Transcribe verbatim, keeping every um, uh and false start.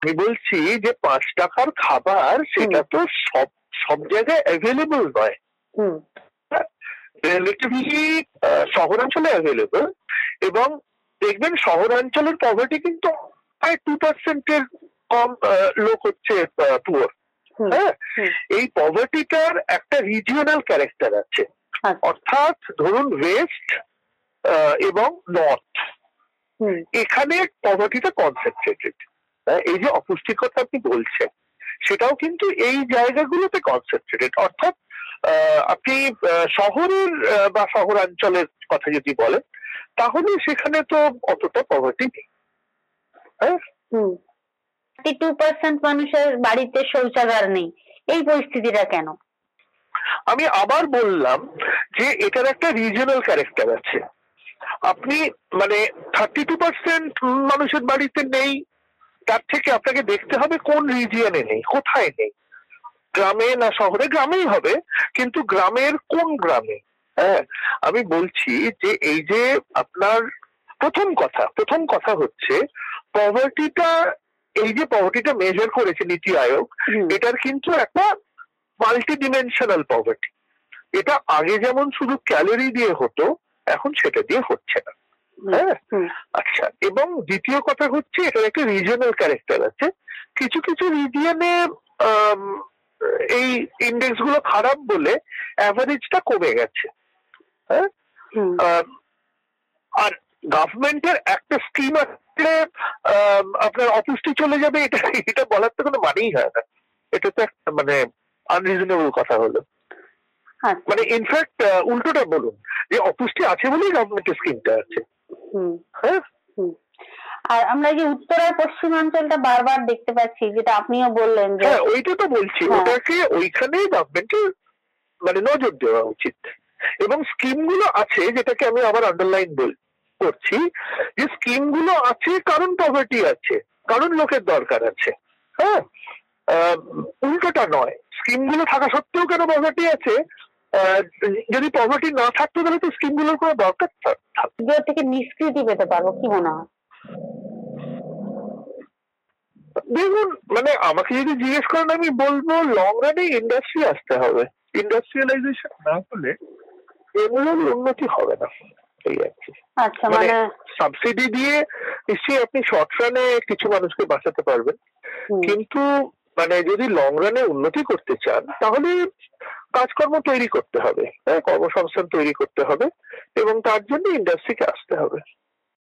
আমি বলছি যে পাঁচ টাকার খাবার সেটা তো সব সব জায়গায় অ্যাভেলেবল নয়, রিলেটিভলি শহরাঞ্চলে অ্যাভেলেবল। এবং দেখবেন শহরাঞ্চলের পভার্টি কিন্তু প্রায় টু পার্সেন্টের কম লোক হচ্ছে পুয়ার। হ্যাঁ, এই পভার্টিটার একটা রিজিওনাল ক্যারেক্টার আছে, অর্থাৎ ধরুন ওয়েস্ট এবং নর্থ, এখানে পভার্টিটা কনসেন্ট্রেটেড। এই যে অপুষ্টিকতা আপনি বলছেন সেটাও কিন্তু এই জায়গাগুলোতে কনসেন্ট্রেটেড, অর্থাৎ আপনি শহরের বা শহরাঞ্চলের কথা যদি বলেন তাহলে সেখানে তো অতটা পভার্টি নেই। হ্যাঁ, থার্টি টু পার্সেন্ট মানুষের বাড়িতে শৌচাগার নেই, এই পরিস্থিতিটা কেন? আমি আবার বললাম যে এটার একটা রিজিওনাল ক্যারেক্টার আছে। আপনি মানে থার্টি টু পার্সেন্ট মানুষের বাড়িতে নেই, তার থেকে আপনাকে দেখতে হবে কোন রিজিয়নে নেই, কোথায় নেই, গ্রামে না শহরে। গ্রামেই হবে, কিন্তু গ্রামের কোন গ্রামে। হ্যাঁ, আমি বলছি যে এই যে আপনার প্রথম কথা প্রথম কথা হচ্ছে পভার্টিটা, এই যে পভার্টিটা মেজার করেছে নীতি আয়োগ, এটার কিন্তু একটা মাল্টি ডিমেনশনাল পভার্টি। এটা আগে যেমন শুধু ক্যালোরি দিয়ে হতো, এখন সেটা দিয়ে হচ্ছে না। হ্যাঁ, আচ্ছা। এবং দ্বিতীয় কথা হচ্ছে এটার একটা রিজিয়নাল ক্যারেক্টার আছে। কিছু কিছু রিজিয়নে এই ইন্ডেক্স গুলো খারাপ বলে অ্যাভারেজটা কমে গেছে। হ্যাঁ, আর গভর্নমেন্টের একটা স্কিম আসলে আপনার অপুষ্টি চলে যাবে, এটা এটা বলার তো কোনো মানেই হয় না। এটা তো একটা মানে আনরিজনেবল কথা হলো। মানে ইনফ্যাক্ট উল্টোটা বলুন যে অপুষ্টি আছে বলেই গভর্নমেন্টের স্কিমটা আছে। হ্যাঁ, আর আমরা যে উত্তর আর পশ্চিমাঞ্চলটা বারবার দেখতে পাচ্ছি, যেটা আপনিও বললেন যে হ্যাঁ ওইটা তো বলছি, ওটাকে ওইখানেই গভর্নমেন্টের মানে নজর দেওয়া উচিত। এবং স্কিম গুলো আছে, যেটাকে আমি আবার আন্ডারলাইন করছি, যে স্কিম গুলো আছে কারণ পভার্টি আছে, কারণ লোকের দরকার আছে। হ্যাঁ, উল্টোটা নয়, স্কিম গুলো থাকা সত্ত্বেও কেন পভার্টি আছে, যদি পভার্টি না থাকতো তাহলে তো স্কিম গুলোর কোনো দরকার থাকতো। থেকে নিষ্কৃতি পেতে পারবো কি মনে হয়? দেখুন, মানে আমাকে যদি জিজ্ঞেস করেন আমি বলবো লং রানে ইন্ডাস্ট্রি আসতে হবে। ইন্ডাস্ট্রিয়ালাইজেশন না হলে এমন উন্নতি হবে না। এই আর কি। আচ্ছা, মানে সাবসিডি দিয়ে নিশ্চয়ই আপনি শর্ট রানে কিছু মানুষকে বাঁচাতে পারবেন, কিন্তু মানে যদি লং রানে উন্নতি করতে চান তাহলে কাজকর্ম তৈরি করতে হবে, কর্মসংস্থান তৈরি করতে হবে, এবং তার জন্য ইন্ডাস্ট্রিকে আসতে হবে।